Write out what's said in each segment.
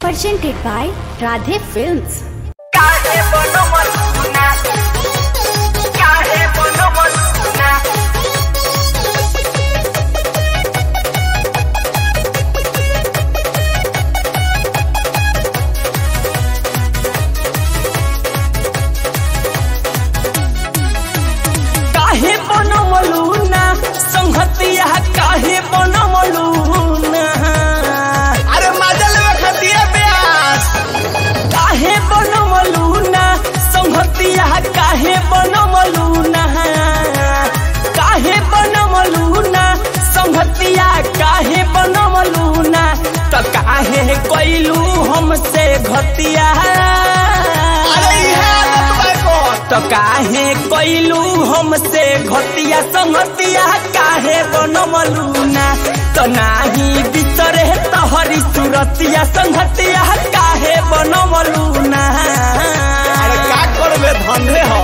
Presented by Radhe Films. काहे बनमलूना संहतिया काहे बनमलूना अरे मजा लेवे खतिया प्यास काहे बनमलूना संहतिया काहे बनमलूना काहे बनमलूना संहतिया काहे बनमलूना त काहे कइलू हमसे घतिया अरे इहे आदत बा को तो काहे कइलू हमसे घटिया संगतिया काहे बनमलूना तो नाही बिसरे तहरी सुरतिया संगतिया काहे बनमलूना अरे का करबे धंधे हो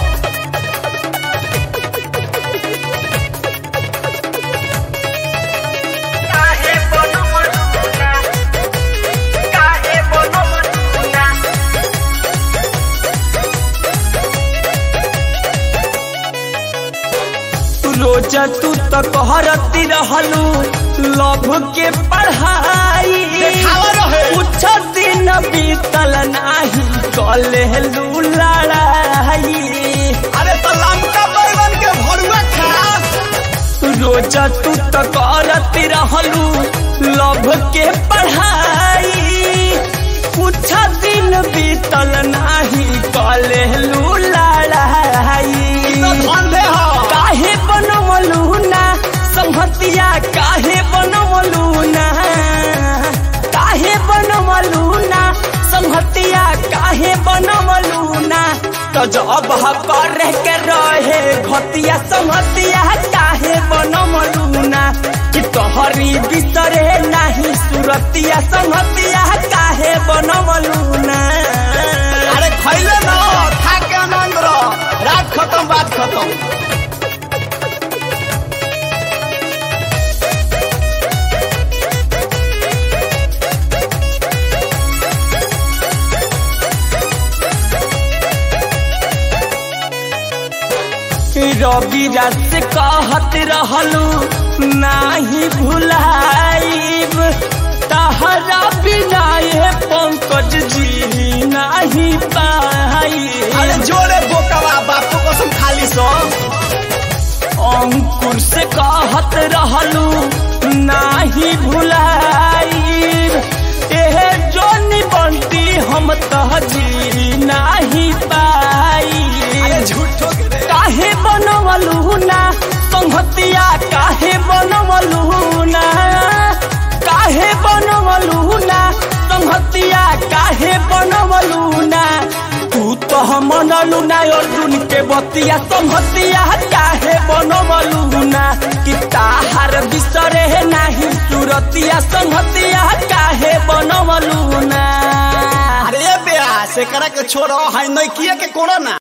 काहे बनमलूना काहे बनमलूना रोज तू तो कहरती रहलू लभ के पढ़ाई देखावा रहे। कुछ दिन बीतल नाही कलेलू लड़ाई अरे तो लमका बैगन के भरुआ खा रोज तू तो करती रहलू लभ के पढ़ाई कुछ दिन बीतल नाही कलेलू लड़ाई तो धंधे हो काहे बनमलूना संहतिया काहे बनमलूना काहे बनमलूना संहतिया काहे बनमलूना तो जब करे के रहे घतिया संहतिया काहे बनमलूना कि तोहरी बिसरे नाही सुरतिया संहतिया काहे बनमलूना अरे खैले न खा के आनंद रह रात खत्म बात खत्म रवि रात कहत रहलू नाही भुलाइब तहरा बिना ये पंकज जी नाही पाई अरे जोरे बोकवा बापू कसम खाली सो अंकुर से कहत रहलू नाही भुलाइब एहे जोनी बंटी हम तहजी नाही पाई अरे झूठो के रे काहे बनमलूना संहतिया काहे बनमलूना काहे बनमलूना संहतिया काहे बनमलूना तू तो मनलूना अर्जुन के बतिया संहतिया काहे बनमलूना कि ताहार बिसरे नाही सुरतिया संहतिया काहे बनमलूना अरे बे से करा के छोड़ो है नहीं किए के कोरोना